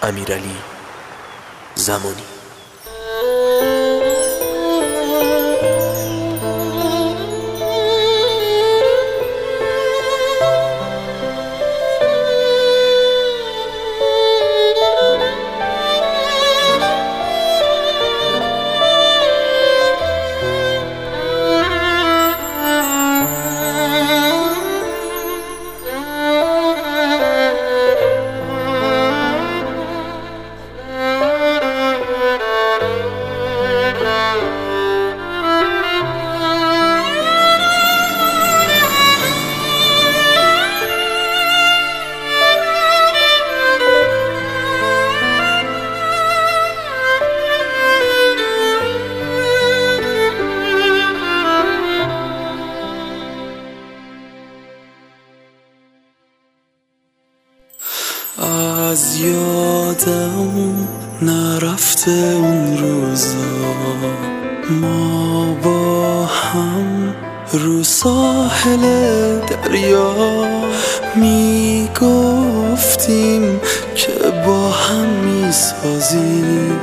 امیرعلی زمانی. از یادم نرفته اون روزا، ما با هم رو ساحل دریا میگفتیم که با هم میسازیم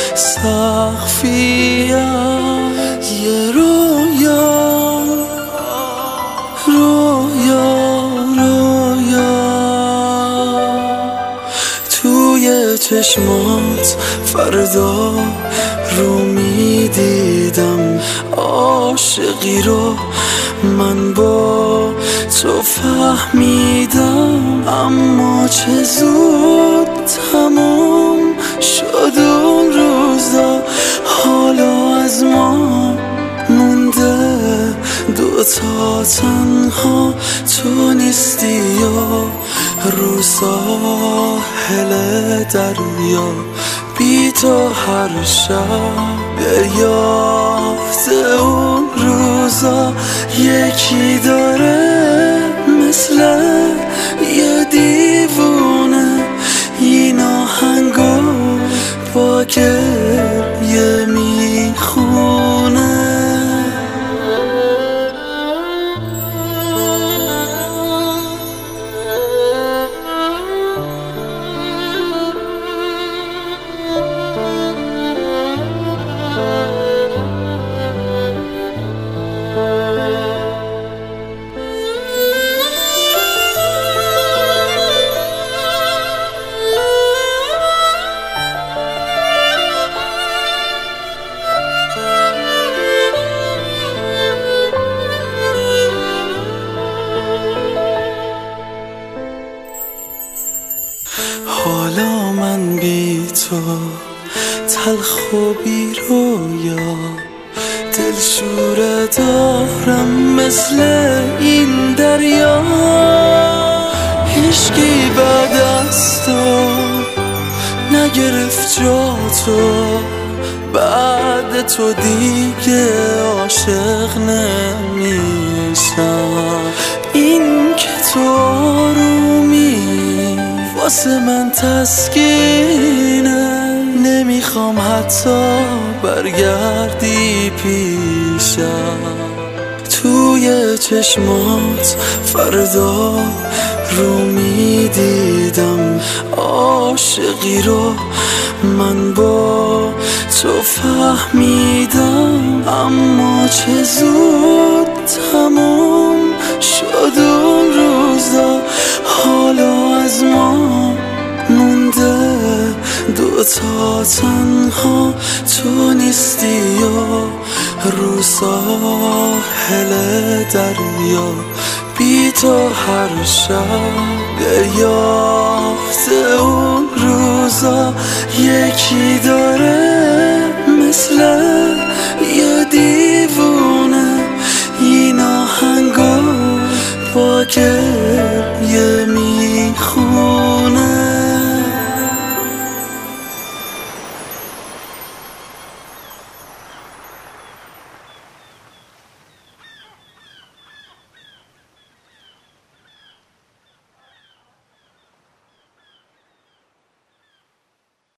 سقفی یه رویا توی چشمات فردا رو میدیدم عاشقی رو من با تو فهمیدم، اما چه زود تموم شد اون روزا، حالا از ما مونده دوتا تنها، تو نیستی و رو ساحل دریا بی تو هر شب یاد اون روزا، یکی داره مثل یه دیوونه این آهنگو با گریه میخونه. حالا من بی تو تلخ و بی رویا، دلشوره دارم مثل این دریا، هیچکی بعد از تو نگرفت جا تو، بعد تو دیگه عاشق نمیشم، این که تو آرومی واسه من تسکینه، نمیخوام حتی برگردی پیشم، توی چشمات فردا رو میدیدم عاشقی رو من با تو فهمیدم، اما چه زود تموم شد اون روزا، حالا از ما مونده دوتا تنها، تو نیستی و رو ساحل دریا بی تو هر شب یاد اون روزا، یکی داره مثل یه دیوونه این آهنگو با